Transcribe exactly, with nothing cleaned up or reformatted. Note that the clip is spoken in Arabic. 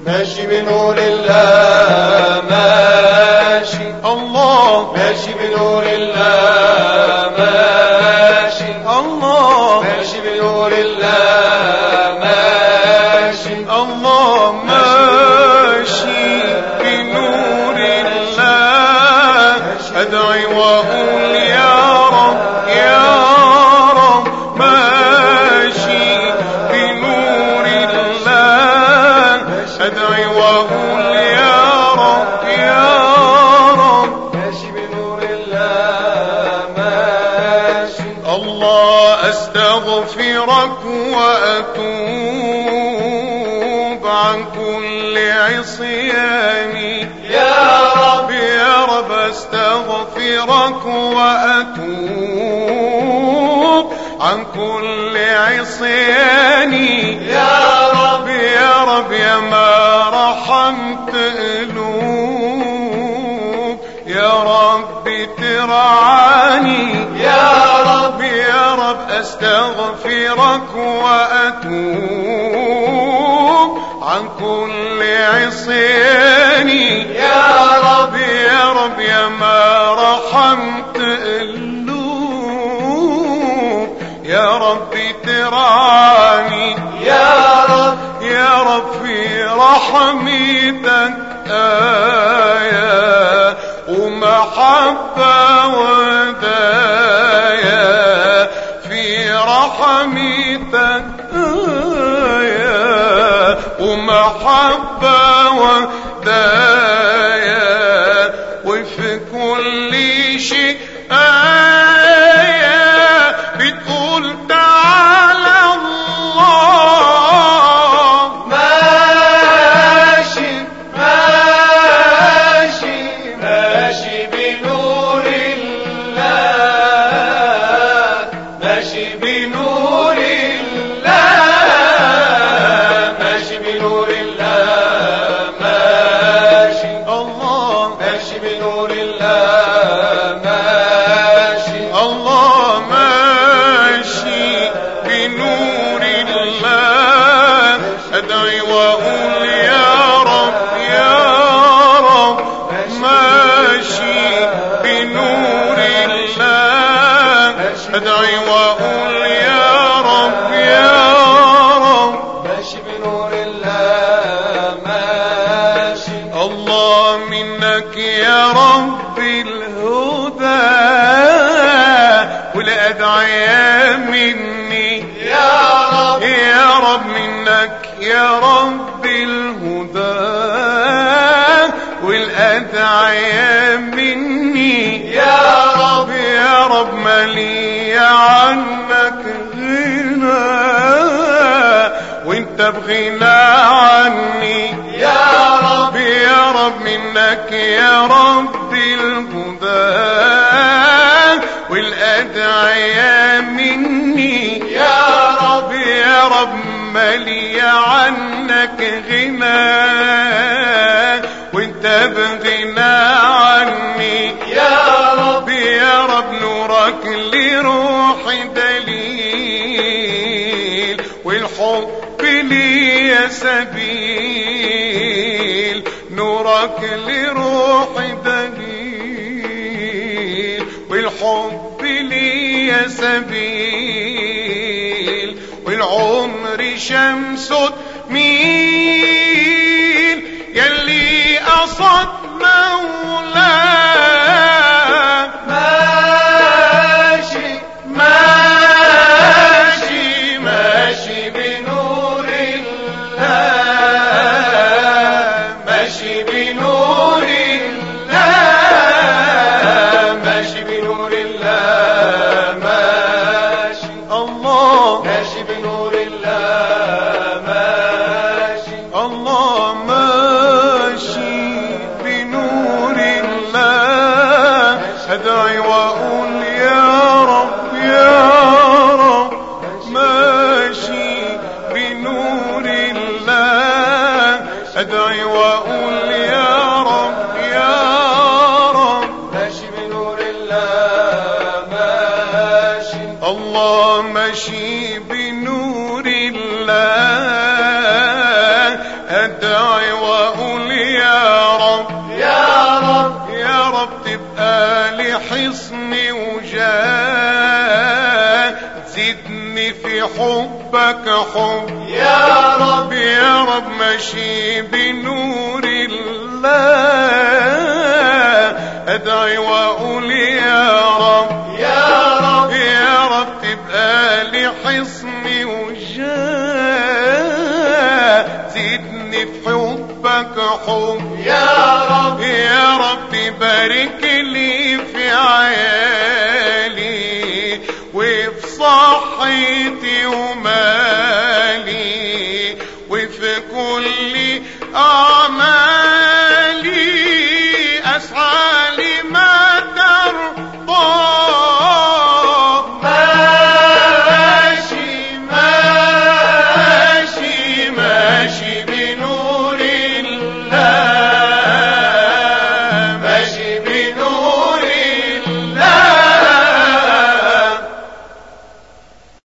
ماشي بنور الله ماشي الله ماشي بنور الله ماشي الله ماشي بنور الله ماشي الله ماشي بنور الله أدعي وأقول يا رب يا رب ماشي بنور الله أدعي وأقول يا رب يا رب ماشي بنور الله ماشي الله أستغفرك وأتوب عن كل عصياني يا رب يا رب أستغفرك وأتوب عن كل عصياني يا رب يا رب يا ما رحمت قلوب يا رب ترعاني يا رب يا رب أستغفرك وأتوب عن كل عصياني يا رب يا رب يا ما رحمت قلوب يا رب ترعاني يا رب يا رب في رحمتك آية ومحبة وداية في رحمتك آية ومحبة وداية وفي كل شيء آية بتقول تعالى الله ماشي ماشي ماشي بنور الله ماشي بنور الله ماشي بنور الله ماشي الله ماشي بنور الله ماشي الله ماشي بنور الله أدعي وأقول يا رب يا رب ماشي بنور الله أدعي وأقول يا رب يا رب ماشي بنور الله ماشي الله منك يا رب الهدى والأدعياء مني يا رب يا رب منك يا رب الهدى والأدعياء مني يا رب يا رب مالي عنك غنى وانت بغنى عني يا رب يا رب منك يا رب الهدى والأدعياء مني يا رب يا رب مالي عنك غنى وانت بغنى عني يا رب يا رب نورك لروحي دليل والحب لي سبيل نورك لروحي دليل والحب لي سبيل والعمر شمس تميل يلي قصد مولاه ماشي ماشي ماشي بنور الله ماشي بنور الله ماشي بنور الله ماشي الله ماشي بنور الله ماشي الله ماشي بنور الله أدعي وأقول يا رب يا رب ماشي بنور الله أدعي وأقول يا رب يا رب ماشي بنور الله ماشي الله ماشي بنور الله ادعي واقول يا رب يا رب يا رب تبقى لي حصني وجاه، زدني في حبك حب يا رب يا رب ماشي بنور الله، ادعي واقول يا رب يا رب يا رب تبقى لي حصني وجاه، زدني في حبك حب يا رب يا رب تبارك لي في عيالي وفي صحتي ومالي،